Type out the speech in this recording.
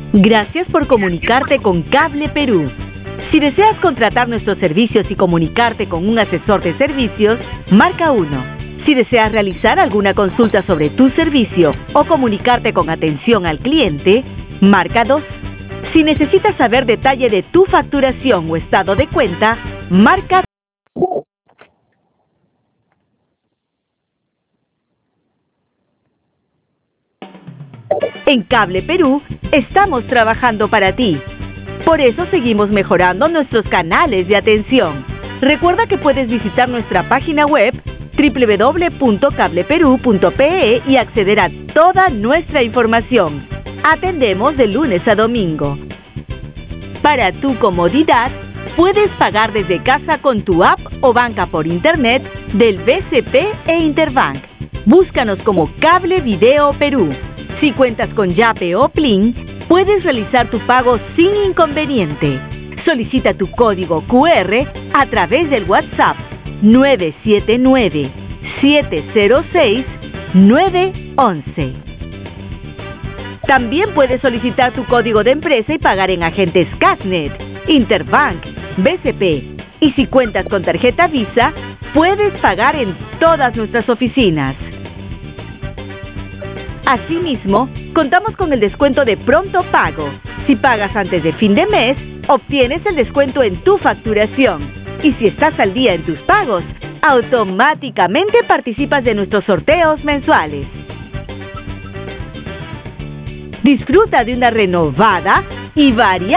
Gracias por comunicarte con Cable Perú. Si deseas contratar nuestros servicios y comunicarte con un asesor de servicios, marca 1. Si deseas realizar alguna consulta sobre tu servicio o comunicarte con atención al cliente, marca 2. Si necesitas saber detalle de tu facturación o estado de cuenta, marca 3. En Cable Perú estamos trabajando para ti. Por eso seguimos mejorando nuestros canales de atención. Recuerda que puedes visitar nuestra página web www.cableperu.pe y acceder a toda nuestra información. Atendemos de lunes a domingo. Para tu comodidad, puedes pagar desde casa con tu app o banca por internet del BCP e Interbank. Búscanos como Cable Video Perú. Si cuentas con Yape o Plin, puedes realizar tu pago sin inconveniente. Solicita tu código QR a través del WhatsApp 979-706-911. También puedes solicitar tu código de empresa y pagar en agentes Casnet, Interbank, BCP. Y si cuentas con tarjeta Visa, puedes pagar en todas nuestras oficinas. Asimismo, contamos con el descuento de pronto pago. Si pagas antes de fin de mes, obtienes el descuento en tu facturación. Y si estás al día en tus pagos, automáticamente participas de nuestros sorteos mensuales. Disfruta de una renovada y variada